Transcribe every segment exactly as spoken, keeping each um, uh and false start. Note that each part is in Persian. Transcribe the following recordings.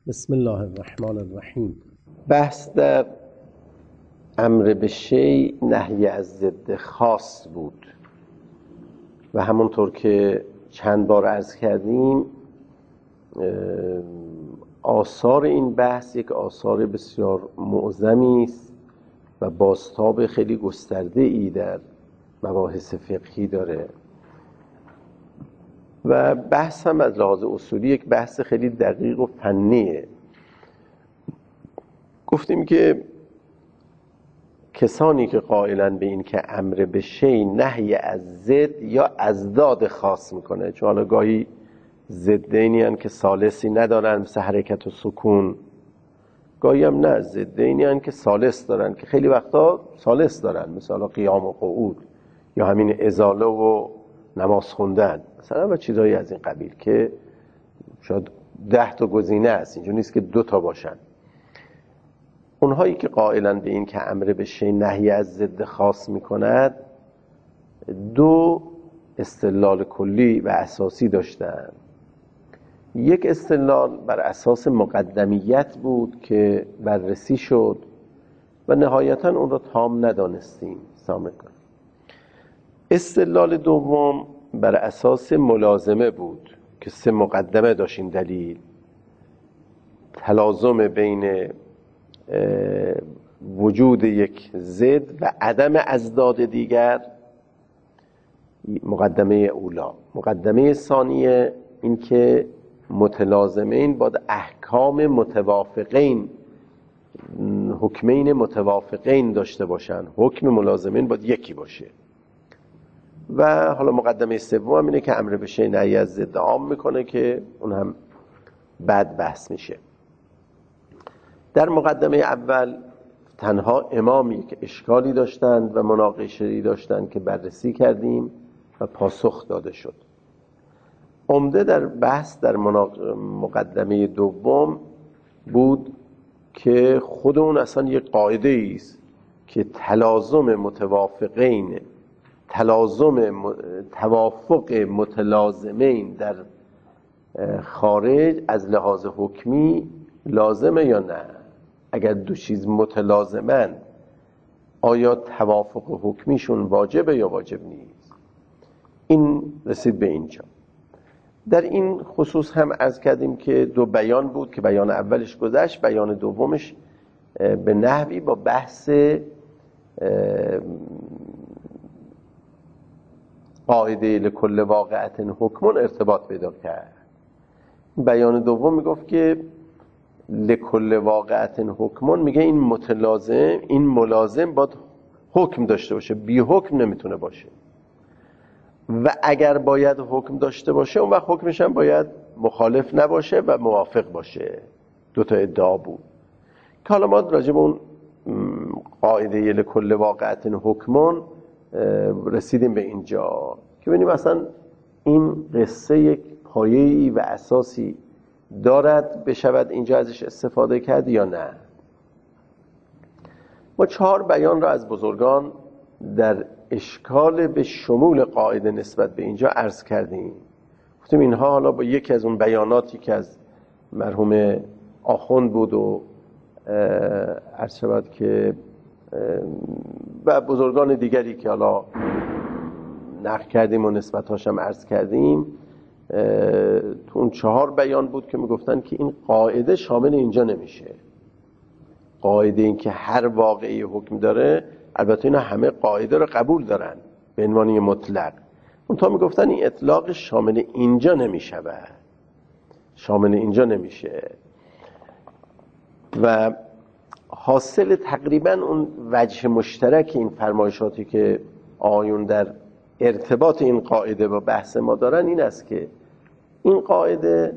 بسم الله الرحمن الرحیم. بحث در امر به شیء نهی از ضد خاص بود و همونطور که چند بار عرض کردیم آثار این بحث یک آثار بسیار معظمی است و بازتاب خیلی گسترده ای در مباحث فقهی داره و بحث هم از لحاظ اصولی یک بحث خیلی دقیق و فنیه. گفتیم که کسانی که قائلن به این که امر به شیء نهی از ضد یا ازداد خاص میکنه، چون حالا گاهی ضدینی هن که ثالثی ندارن مثل حرکت و سکون، گاهی هم نه ضدینی هن که ثالث دارن که خیلی وقتا ثالث دارن مثلا قیام و قعود یا همین ازاله و نماز خوندن مثلا و چیزهایی از این قبیل که شاید ده تا گزینه هست، اینجور نیست که دو تا باشن. اونهایی که قائلن به این که امر به شیء نهی از ضد خاص میکند دو استدلال کلی و اساسی داشتن. یک استدلال بر اساس مقدمیت بود که بررسی شد و نهایتا اون رو تام ندانستیم سامع کنیم. استدلال دوم بر اساس ملازمه بود که سه مقدمه داشتیم دلیل: تلازم بین وجود یک ضد و عدم ازداد دیگر، مقدمه اولا. مقدمه ثانیه این که متلازمین باید احکام متوافقین، حکمین متوافقین داشته باشن، حکم ملازمین باید یکی باشه. و حالا مقدمه سوم هم اینه که امر به شیء نهی از ضد عام میکنه که اون هم بعد بحث میشه. در مقدمه اول تنها امامی که اشکالی داشتند و مناقشه‌ای داشتند که بررسی کردیم و پاسخ داده شد. عمده در بحث در مقدمه دوم بود که خود اون اصلا یک قاعده است که تلازم متوافقین، تلازم توافق متلازمین در خارج از لحاظ حکمی لازمه یا نه؟ اگر دو چیز متلازمن آیا توافق حکمیشون واجبه یا واجب نیست؟ این رسید به اینجا. در این خصوص هم عرض کردیم که دو بیان بود که بیان اولش گذشت، بیان دومش به نحوی با بحث قاعده لکل واقعت حکمون ارتباط پیدا کرد. بیان دوم میگفت که لکل واقعت حکمون، میگه این متلازم، این ملازم باید حکم داشته باشه، بی حکم نمیتونه باشه و اگر باید حکم داشته باشه اون وقت حکمش هم باید مخالف نباشه و موافق باشه. دو تا ادعا بود که حالا ما راجع به اون قاعده لکل واقعت حکمون رسیدیم به اینجا که ببینیم اصلا این قصه یک پایه‌ای و اساسی دارد بشود اینجا ازش استفاده کرد یا نه. ما چهار بیان را از بزرگان در اشکال به شمول قاعده نسبت به اینجا عرض کردیم. گفتیم اینها حالا با یکی از اون بیاناتی که از مرحوم آخوند بود و عرض شود که و بزرگان دیگری که حالا نقل کردیم و نسبت‌هاش هم عرض کردیم، تو اون چهار بیان بود که میگفتن که این قاعده شامل اینجا نمیشه. قاعده این که هر واقعی حکم داره، البته اینا همه قاعده رو قبول دارن به عنوان مطلق، اون تا میگفتن این اطلاق شامل اینجا نمیشه و شامل اینجا نمیشه و حاصل تقریبا اون وجه مشترک این فرمایشاتی که آیون در ارتباط این قاعده با بحث ما دارن این است که این قاعده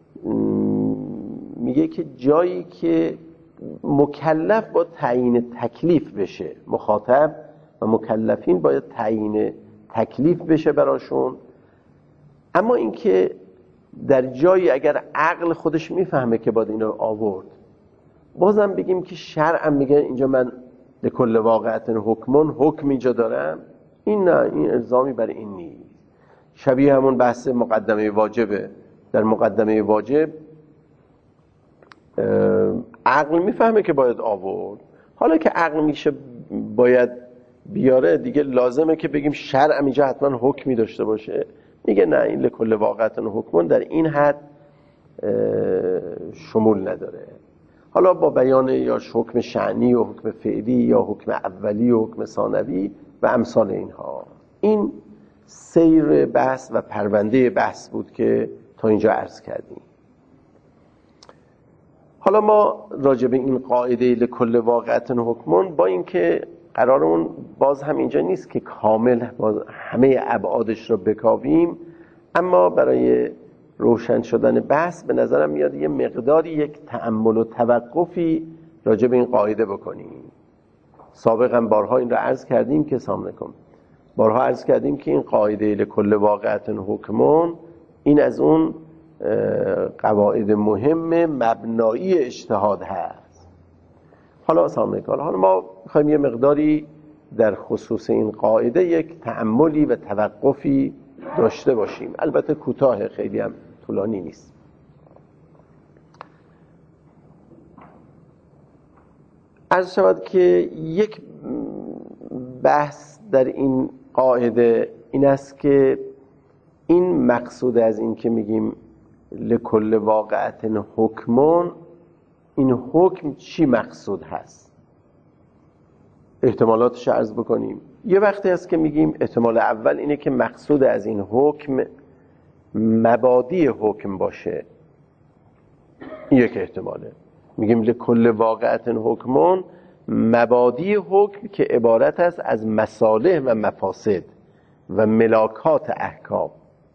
میگه که جایی که مکلف با تعیین تکلیف بشه، مخاطب و مکلفین باید تعیین تکلیف بشه براشون، اما اینکه در جایی اگر عقل خودش میفهمه که باید اینو آورد، بازم بگیم که شرع میگه اینجا من لکل واقعت حکمون حکم اینجا دارم، این نه، این الزامی بر این نیست. شبیه همون بحث مقدمه واجبه. در مقدمه واجب عقل میفهمه که باید آورد. حالا که عقل میشه باید بیاره، دیگه لازمه که بگیم شرع اینجا حتما حکمی داشته باشه. میگه نه، این لکل واقعت حکمون در این حد شمول نداره. حالا با بیان یا حکم شأنی و حکم فعلی یا حکم اولی و حکم ثانوی و امثال اینها. این سیر بحث و پرونده بحث بود که تا اینجا عرض کردیم. حالا ما راجع به این قاعده لکل واقعت حکمون، با اینکه قرارمون باز هم اینجا نیست که کامل باز همه ابعادش رو بکاویم، اما برای روشن شدن بحث به نظرم میاد یه مقداری یک تأمل و توقفی راجع به این قاعده بکنیم. سابقا بارها این رو عرض کردیم که سلام علیکم بارها عرض کردیم که این قاعده لکل واقعت حکمون این از اون قواعد مهم مبنایی اجتهاد هست. حالا سلام علیکم حالا ما میخوایم یه مقداری در خصوص این قاعده یک تأملی و توقفی داشته باشیم. البته کوتاه، خیلی هم طولانی نیست. عرض شود که یک بحث در این قاعده این است که این مقصود از این که میگیم لکل واقعت حکمون، این حکم چی مقصود هست؟ احتمالاتش عرض بکنیم. یه وقتی هست که میگیم احتمال اول اینه که مقصود از این حکم مبادی حکم باشه. این یک احتماله. میگیم لکل واقعت حکمون، مبادی حکم که عبارت است از مصالح و مفاسد و ملاکات احکام،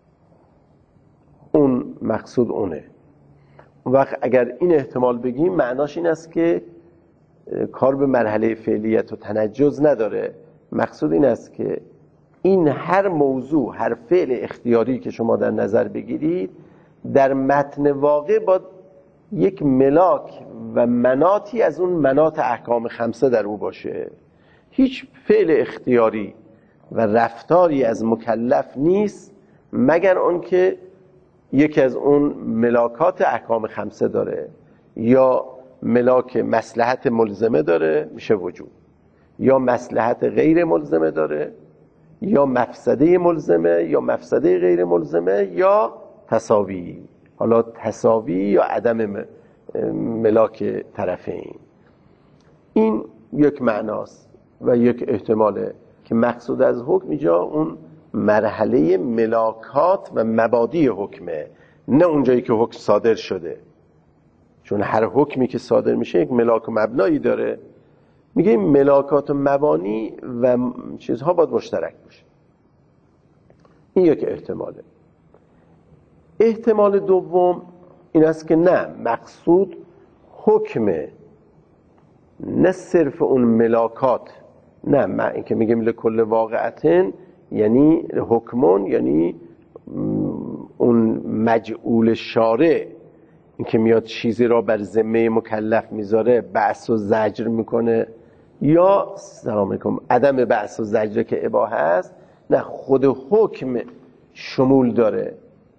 اون مقصود اونه. اون وقت اگر این احتمال بگیم معناش این است که کار به مرحله فعلیت و تنجز نداره. مقصود این است که این هر موضوع، هر فعل اختیاری که شما در نظر بگیرید در متن واقع با یک ملاک و مناطی از اون مناط احکام خمسه در او باشه. هیچ فعل اختیاری و رفتاری از مکلف نیست مگر اون که یکی از اون ملاکات احکام خمسه داره، یا ملاک مصلحت ملزمه داره میشه وجوب، یا مصلحت غیر ملزمه داره، یا مفسده ملزمه یا مفسده غیر ملزمه، یا تساوی. حالا تساوی یا عدم ملاک طرفین. این یک معناست و یک احتماله که مقصود از حکم اینجا اون مرحله ملاکات و مبادی حکمه، نه اونجایی که حکم صادر شده. چون هر حکمی که صادر میشه یک ملاک و مبنایی داره. میگه ملاکات و مبانی و چیزها باید مشترک باشه. این یک احتماله. احتمال دوم این است که نه، مقصود حکمه، نه صرف اون ملاکات. نه، من این که میگم لکل واقعتن یعنی حکمون، یعنی اون مجعول شارع، این که میاد چیزی را بر ذمه مکلف میذاره بأس و زجر میکنه، یا سلام علیکم عدم بأس و زجر که اباحه است. نه، خود حکم شمول داره.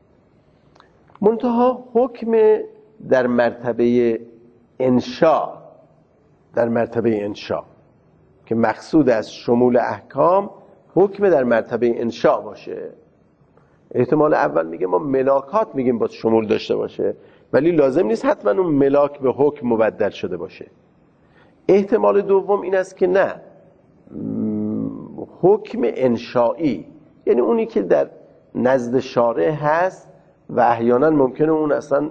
منتها حکم در مرتبه انشاء، در مرتبه انشاء که مقصود از شمول احکام حکم در مرتبه انشاء باشه. احتمال اول میگه ما ملاکات میگیم باید شمول داشته باشه، ولی لازم نیست حتما اون ملاک به حکم مبدل شده باشه. احتمال دوم این است که نه، حکم انشائی یعنی اونی که در نزد شارع هست و احیانا ممکنه اون اصلا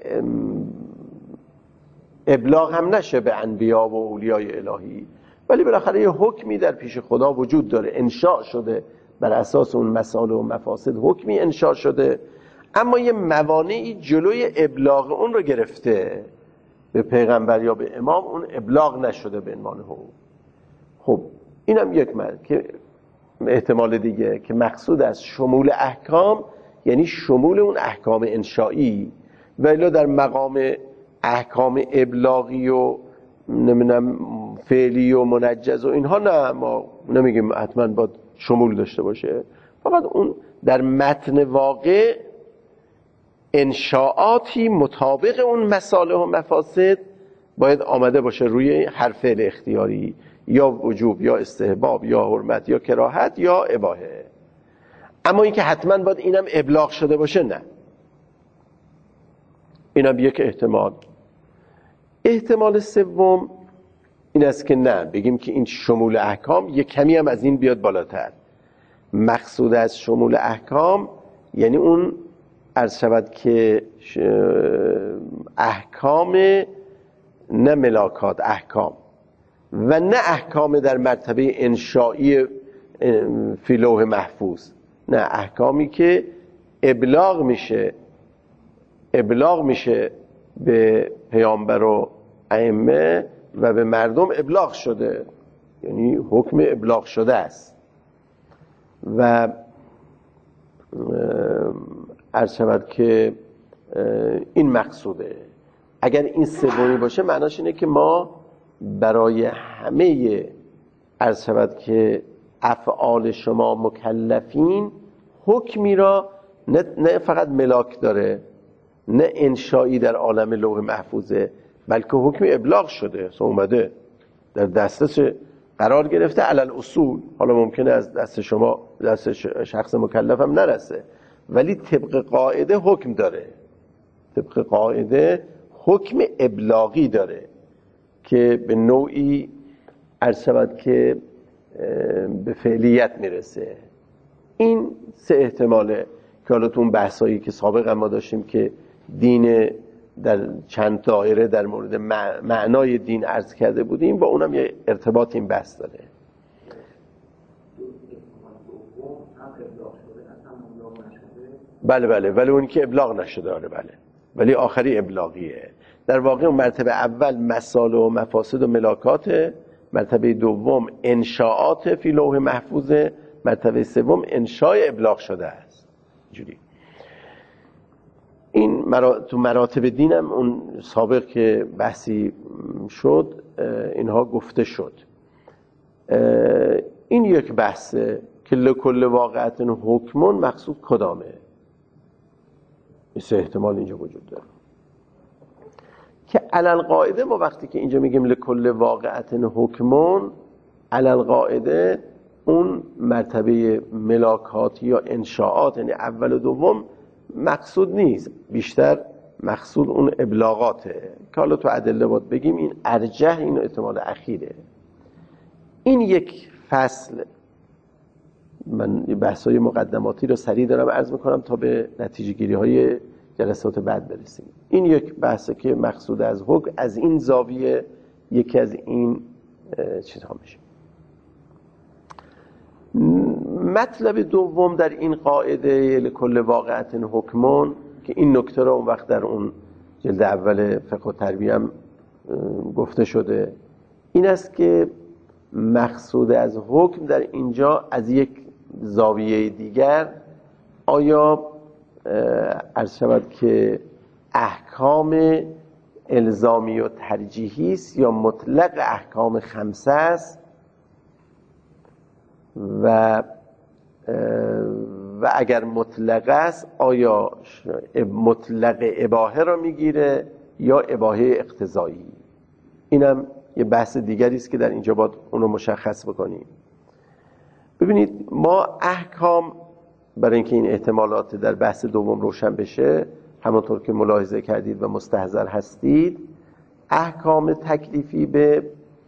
ابلاغ هم نشه به انبیا و اولیای الهی، ولی بالاخره یه حکمی در پیش خدا وجود داره، انشاء شده بر اساس اون مصالح و مفاسد حکمی انشاء شده، اما یه موانعی جلوی ابلاغ اون رو گرفته به پیغمبر یا به امام، اون ابلاغ نشده به عنوان حکم. خب اینم یک مرد که احتمال دیگه که مقصود از شمول احکام یعنی شمول اون احکام انشائی، ولی در مقام احکام ابلاغی و نمیدونم فعلی و منجز و اینها نه، ما نمیگیم حتما باید شمول داشته باشه. فقط اون در متن واقع انشاءاتی مطابق اون مصالح و مفاسد باید آمده باشه روی هر فعل اختیاری، یا وجوب یا استحباب یا حرمت یا کراهت یا اباحه. اما اینکه حتما باید اینم ابلاغ شده باشه، نه. اینم یک احتمال. احتمال سوم این است که نه، بگیم که این شمول احکام یک کمی هم از این بیاد بالاتر. مقصود از شمول احکام یعنی اون عرض شود که احکام، نه ملاکات احکام، و نه احکام در مرتبه انشایی فی لوح محفوظ، نه، احکامی که ابلاغ میشه ابلاغ میشه به پیامبر و ائمه و به مردم ابلاغ شده، یعنی حکم ابلاغ شده است. و عرض شود که این مقصوده. اگر این سومی باشه معناش اینه که ما برای همه عرض شود که افعال شما مکلفین حکمی را نه, نه فقط ملاک داره، نه انشایی در عالم لوح محفوظه، بلکه حکم ابلاغ شده، اومده در دسترس قرار گرفته علل اصول. حالا ممکنه از دست شما دست شخص مکلف هم نرسه، ولی طبق قاعده حکم داره، طبق قاعده حکم ابلاغی داره که به نوعی عرض شود که به فعلیت میرسه. این سه احتماله که حالا تو اون بحثایی که سابقا ما داشتیم که دین در چند دایره در مورد معنای دین عرض کرده بودیم، با اونم یه ارتباط این بحث داره. بله بله ولی اون که ابلاغ نشده، آره بله، ولی آخری ابلاغیه. در واقع اون مرتبه اول مصالح و مفاسد و ملاکات، مرتبه دوم انشاءات فی لوح محفوظه، مرتبه سوم انشاء ابلاغ شده است. جوری این مرا... تو مراتب دینم اون سابق که بحثی شد اینها گفته شد. این یک بحثه که لکل واقعت حکمون مقصود کدامه. این سه احتمال اینجا وجود داره که علل قاعده ما وقتی که اینجا میگیم لکل واقعت حکمون، علل قاعده اون مرتبه ملاکات یا انشاءات یعنی اول و دوم مقصود نیست، بیشتر مقصود اون ابلاغاته که حالا تو ادله باید بگیم این ارجح، این احتمال اخیره. این یک فصل. من بحث‌های مقدماتی رو سریع دارم عرض میکنم تا به نتیجه گیری های جلسات بعد برسیم. این یک بحثه که مقصود از حکم از این زاویه یکی از این چیزها میشه. مطلب دوم در این قاعده لکل واقعت حکمون که این نکته رو اون وقت در اون جلد اول فقه و تربیه هم گفته شده، این است که مقصود از حکم در اینجا از یک زاویه دیگر آیا عرض شود که احکام الزامی و ترجیحی است یا مطلق احکام خمسه است و و اگر مطلق است آیا مطلق اباحه را میگیره یا اباحه اقتضایی. اینم یه بحث دیگری است که در اینجا باید اون رو مشخص بکنیم. ببینید ما احکام، برای اینکه این احتمالات در بحث دوم روشن بشه، همونطور که ملاحظه کردید و مستحضر هستید، احکام تکلیفی به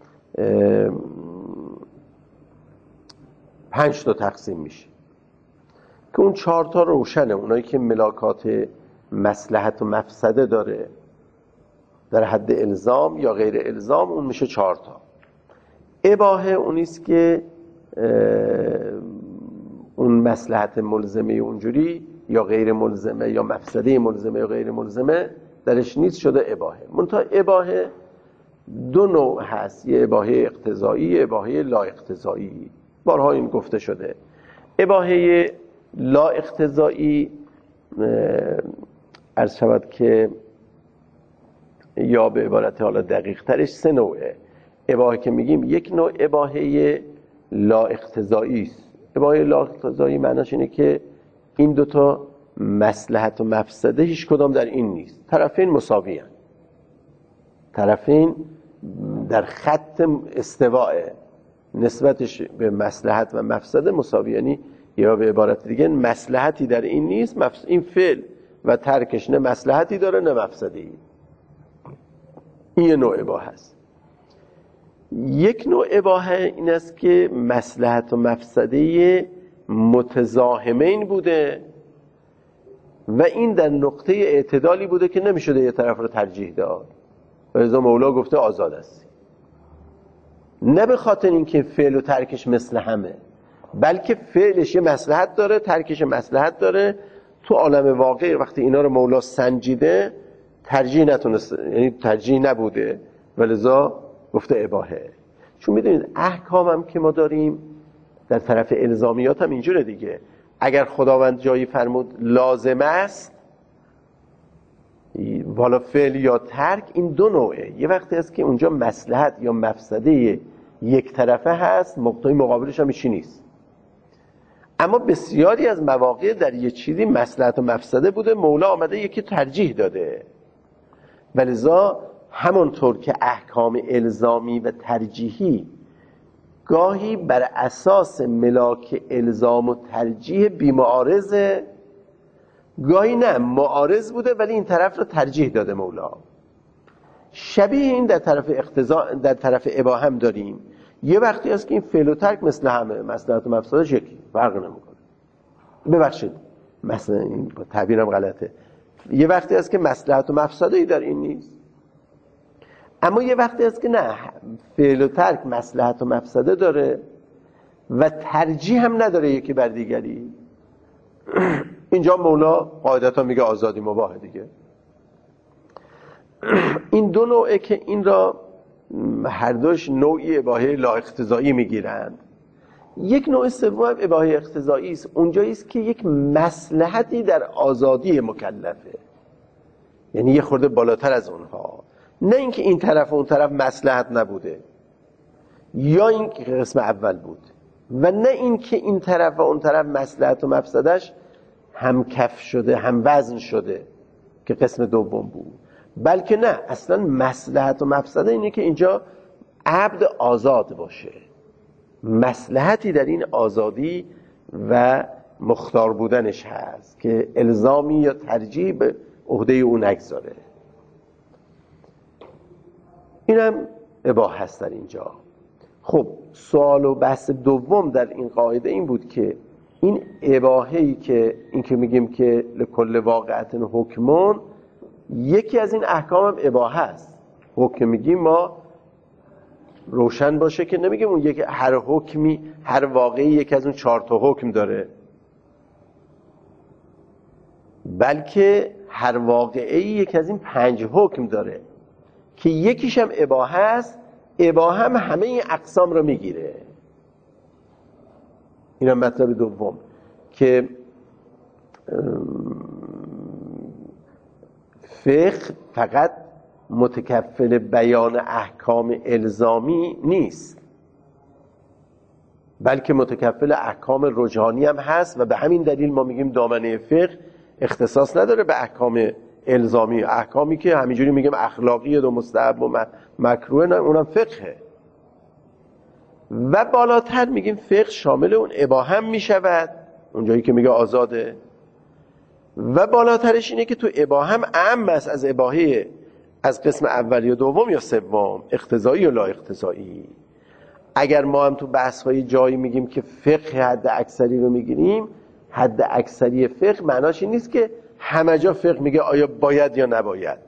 پنج تا تقسیم میشه که اون چهار تا روشنه. اونایی که ملاکات مصلحت و مفسده داره در حد الزام یا غیر الزام، اون میشه چهار تا. اباحه اونیست که اون مصلحت ملزمه اونجوری یا غیر ملزمه یا مفسده ملزمه یا غیر ملزمه درش نیست، شده اباحه. منتها اباحه دو نوع هست، یه اباحه اقتضایی، یه اباحه لا اقتضایی. بارها این گفته شده. اباحه لا اقتضایی عرض شود که یا به عبارت حالا دقیق ترش سه نوعه. اباحه که میگیم یک نوع اباحه لا اقتضایی است. اباحه لا اقتضایی معناش اینه که این دوتا مصلحت و مفسده هیچ کدام در این نیست. طرفین مساوی هستند، طرفین در خط استواء نسبتش به مصلحت و مفسده مساوی، یعنی یا به عبارت دیگه مصلحتی در این نیست، این فعل و ترکش نه مصلحتی داره نه مفسدی. این یه نوع اباحه است. یک نوع اباحه این است که مصلحت و مفسده متزاحمین بوده و این در نقطه اعتدالی بوده که نمیشده یه طرف رو ترجیح داد و لذا مولا گفته آزاد است. نه به خاطر اینکه فعل و ترکش مثل همه، بلکه فعلش یه مصلحت داره، ترکش مصلحت داره. تو عالم واقع وقتی اینا رو مولا سنجیده ترجیح نتونست، یعنی ترجیح نبوده و لذا گفته اباحه. چون میدونید احکام هم که ما داریم در طرف الزامیات هم اینجوره دیگه. اگر خداوند جایی فرمود لازم است، والا فعل یا ترک، این دو نوعه. یه وقتی هست که اونجا مصلحت یا مفسده یک طرفه هست، مقتضی مقابلش هم هیچی نیست. اما بسیاری از مواقع در یه چیزی مصلحت و مفسده بوده، مولا آمده یکی ترجیح داده و لذا همونطور که احکام الزامی و ترجیحی گاهی بر اساس ملاک الزام و ترجیح بی‌معارضه، گاهی نه معارض بوده ولی این طرف رو ترجیح داده مولا. شبیه این در طرف اقتضا در طرف اباحه هم داریم. یه وقتی هست که این فعل و ترک مثل همه، مصلحت و مفسدش یکی، فرق نمیکنه. ببخشید مثلا این تعبیرم غلطه. یه وقتی هست که مصلحت و مفسدی در این نیست، اما یه وقتی هست که نه، فعل و ترک مصلحت و مفسده داره و ترجیح هم نداره یکی بر دیگری. اینجا مولا قاعدتا میگه آزادی مباح دیگه. این دو نوعه که این را هر دوش نوعی اباحه لا اقتضایی میگیرند. یک نوع سوم هم اباحه اقتضایی است. اونجایی است که یک مصلحتی در آزادی مکلفه، یعنی یه خورده بالاتر از اونها. نه اینکه این طرف و اون طرف مصلحت نبوده، یا این قسم اول بود، و نه اینکه این طرف و اون طرف مصلحت و مفسدش هم کف شده هم وزن شده که قسم دوم بود، بلکه نه، اصلا مصلحت و مفسده اینه که اینجا عبد آزاد باشه. مصلحتی در این آزادی و مختار بودنش هست که الزامی یا ترجیح به عهده اون نگذاره. اینم اباحه هست در اینجا. خب سوال و بحث دوم در این قاعده این بود که این اباحه‌ای که این که میگیم که لکل واقعت حکمون، یکی از این احکام هم اباحه است. حکم میگیم ما روشن باشه که نمیگیم اون یک هر حکمی هر واقعی یک از اون چهار تا حکم داره، بلکه هر واقعی یک از این پنج حکم داره که یکیش هم اباحه است. اباحه هم همه این اقسام رو میگیره. این هم مطلب دوم که فقه فقط متکفل بیان احکام الزامی نیست، بلکه متکفل احکام رجحانی هم هست و به همین دلیل ما میگیم دامنه فقه اختصاص نداره به احکام الزامی. احکامی که همینجوری میگیم اخلاقی و مستحب و مکروه، نه، اونم فقهه. و بالاتر میگیم فقه شامل اون اباحه هم میشود، اونجایی که میگه آزاده. و بالاترش اینه که تو اباحه هم اعم است از اباحه از قسم اول یا دوم یا سوم، اقتضایی و لا اقتضایی. اگر ما هم تو بحث‌های جایی میگیم که فقه حد اکثری رو میگیریم، حد اکثری فقه معناش این نیست که همه جا فقه میگه آیا باید یا نباید.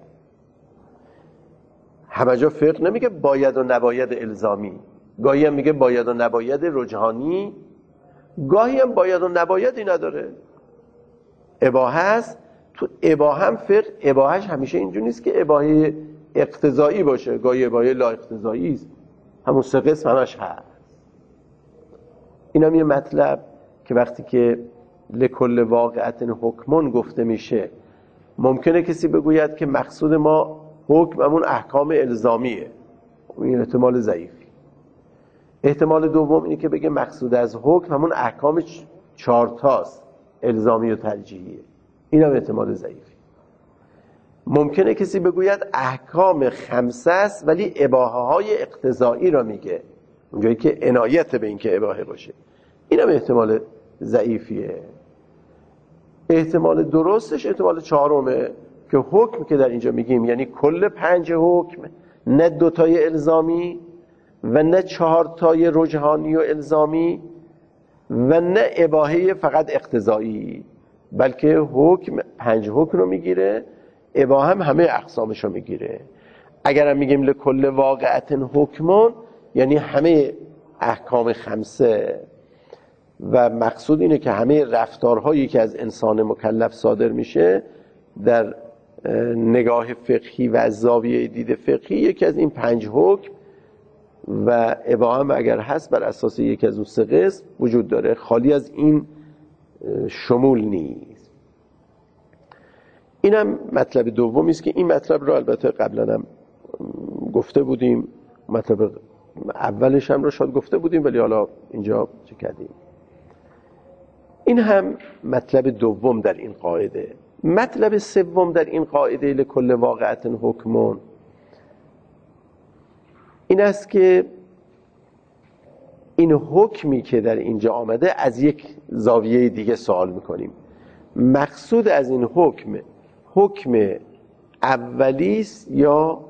همه جا فقه نمیگه باید و نباید الزامی، گاهی هم میگه باید و نباید رجحانی، گاهی هم باید و نبایدی نداره. اباحه هست. تو اباحه هم فقه اباحهش همیشه اینجور نیست که اباحه اقتضایی باشه، گاهی اباحه لا اقتضایی است. همون سه قسم همش هست. این هم یه مطلب که وقتی که لکل واقعت حکمون گفته میشه، ممکنه کسی بگوید که مقصود ما حکم همون احکام الزامیه. این احتمال ضعیفی. احتمال دوم اینه که بگه مقصود از حکم همون احکام چهارتاست، الزامی و ترجیحیه. این هم احتمال ضعیفی. ممکنه کسی بگوید احکام خمسه است ولی اباحه های اقتضایی را میگه، اونجایی که عنایت به این که اباحه باشه. این هم احتمال ضعیفیه. احتمال درستش احتمال چهارمه که حکم که در اینجا میگیم یعنی کل پنج حکم، نه دوتای الزامی و نه چهارتای رجحانی و الزامی و نه اباحه فقط اقتضایی، بلکه حکم پنج حکم رو میگیره، اباحه هم همه اقسامش رو میگیره. اگرم میگیم لکل واقعت حکمون یعنی همه احکام خمسه، و مقصود اینه که همه رفتارهایی که از انسان مکلف صادر میشه در نگاه فقهی و از زاویه دید فقهی یکی از این پنج حکم و اباحه هم اگر هست بر اساس یکی از اون سه قسم وجود داره، خالی از این شمول نیست. اینم مطلب دومی است که این مطلب رو البته قبلا هم گفته بودیم، مطلب اولش هم رو شاید گفته بودیم ولی حالا اینجا چه کردیم. این هم مطلب دوم در این قاعده. مطلب سوم در این قاعده لکل واقعت حکمون این است که این حکمی که در اینجا آمده از یک زاویه دیگه سوال میکنیم. مقصود از این حکم حکم اولیست یا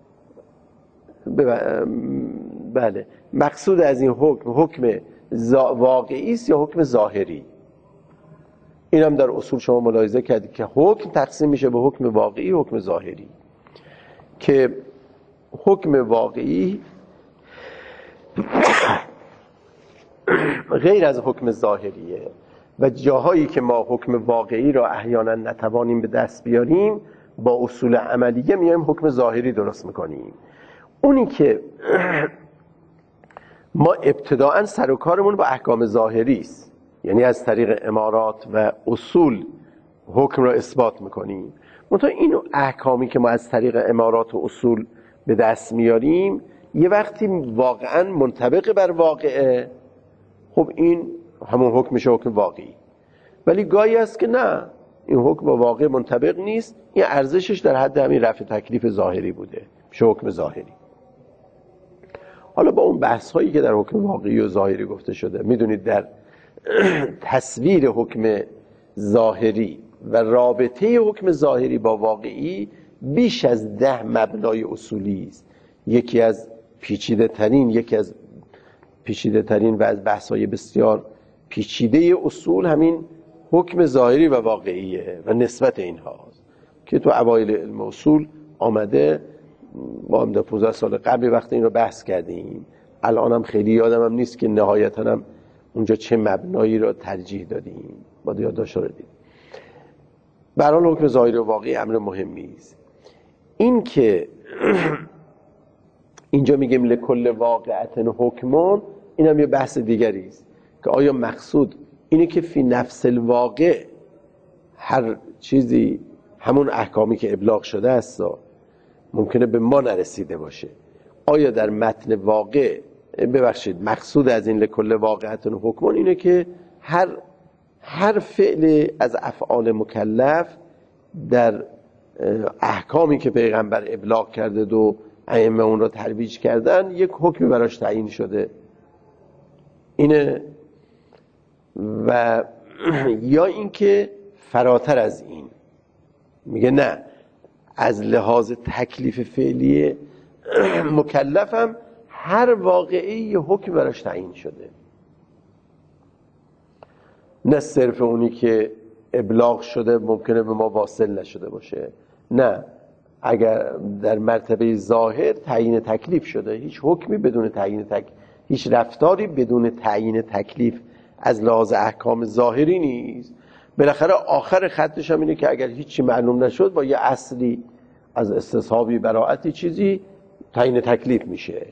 بله مقصود از این حکم حکم واقعی است یا حکم ظاهری؟ این هم در اصول شما ملاحظه کردید که حکم تقسیم میشه به حکم واقعی و حکم ظاهری، که حکم واقعی غیر از حکم ظاهریه و جاهایی که ما حکم واقعی را احیانا نتوانیم به دست بیاریم با اصول عملیه میایم حکم ظاهری درست میکنیم. اونی که ما ابتداعا سر و کارمون با احکام ظاهری است، یعنی از طریق امارات و اصول حکم را اثبات میکنیم. منتها این احکامی که ما از طریق امارات و اصول به دست میاریم یه وقتی واقعا منطبق بر واقعه، خب این همون حکم میشه حکم واقعی. ولی گاهی است که نه، این حکم با واقع منطبق نیست، این ارزشش در حد همین رفع تکلیف ظاهری بوده، میشه حکم ظاهری. حالا با اون بحث هایی که در حکم واقعی و ظاهری گفته شده، میدونید در تصویر حکم ظاهری و رابطه حکم ظاهری با واقعی بیش از ده مبنای اصولی است. یکی از پیچیده ترین یکی از پیچیده ترین و از بحث های بسیار پیچیده اصول همین حکم ظاهری و واقعیه و نسبت اینهاست که تو اوایل علم اصول آمده. ما هم در پانزده سال قبل وقت این رو بحث کردیم، الان هم خیلی یادم هم نیست که نهایتاً هم اونجا چه مبنایی را ترجیح دادیم، باید یادداشت رو دید. برای حکم ظاهری و واقعی امر مهمی است. این که اینجا میگیم لکل واقعت حکمون، این هم یه بحث دیگری است که آیا مقصود اینه که فی نفس الواقع هر چیزی همون احکامی که ابلاغ شده است ممکنه به ما نرسیده باشه، آیا در متن واقع ببخشید مقصود از این لکل واقعت حکمون اینه که هر هر فعل از افعال مکلف در احکامی که پیغمبر ابلاغ کرده و ائمه اون رو ترویج کردن یک حکمی براش تعیین شده اینه، و یا اینکه فراتر از این میگه نه، از لحاظ تکلیف فعلی مکلفم هر واقعی یه حکم براش تعیین شده، نه صرف اونی که ابلاغ شده ممکنه به ما واصل نشده باشه، نه اگر در مرتبه ظاهر تعیین تکلیف شده، هیچ حکمی بدون تعیین تکلیف، هیچ رفتاری بدون تعیین تکلیف از لحاظ احکام ظاهری نیست. بالاخره آخر خطش هم اینه که اگر هیچی معلوم نشد با یه اصلی از استصحابی براعتی چیزی تعیین تکلیف میشه.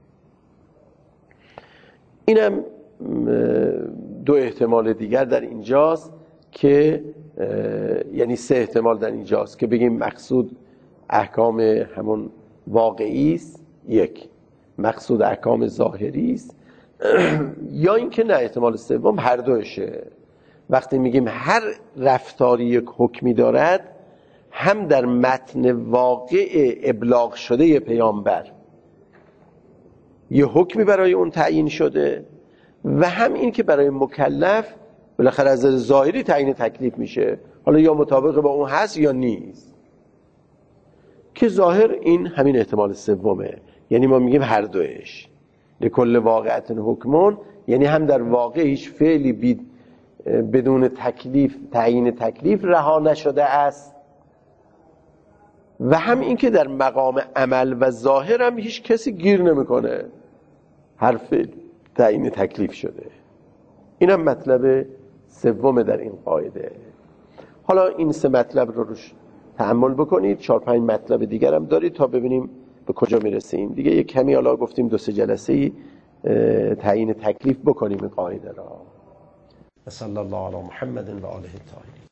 اینم دو احتمال دیگر در اینجاست که یعنی سه احتمال در اینجاست که بگیم مقصود احکام همون واقعی است، یک مقصود احکام ظاهری است، یا اینکه نه احتمال سوم هر دوشه، وقتی میگیم هر رفتاری یک حکمی دارد، هم در متن واقع ابلاغ شده پیامبر یه حکمی برای اون تعیین شده و هم این که برای مکلف بالاخره از ظاهری تعیین تکلیف میشه، حالا یا مطابق با اون هست یا نیست، که ظاهر این همین احتمال سومه. یعنی ما میگیم هر دوش لکل واقعت حکمون، یعنی هم در واقع هیچ فعلی بید بدون تکلیف تعیین تکلیف رها نشده است و هم این که در مقام عمل و ظاهر هم هیچ کسی گیر نمیکنه، هر فعل تعیین تکلیف شده. این هم مطلب سوم در این قاعده. حالا این سه مطلب رو روش تأمل بکنید، چهار پنج مطلب دیگر هم دارید تا ببینیم به کجا میرسیم. دیگه یک کمی حالا گفتیم دو سه جلسه‌ای تعیین تکلیف بکنیم این قاعده را. صلی الله علی محمد و آله الطاهرین.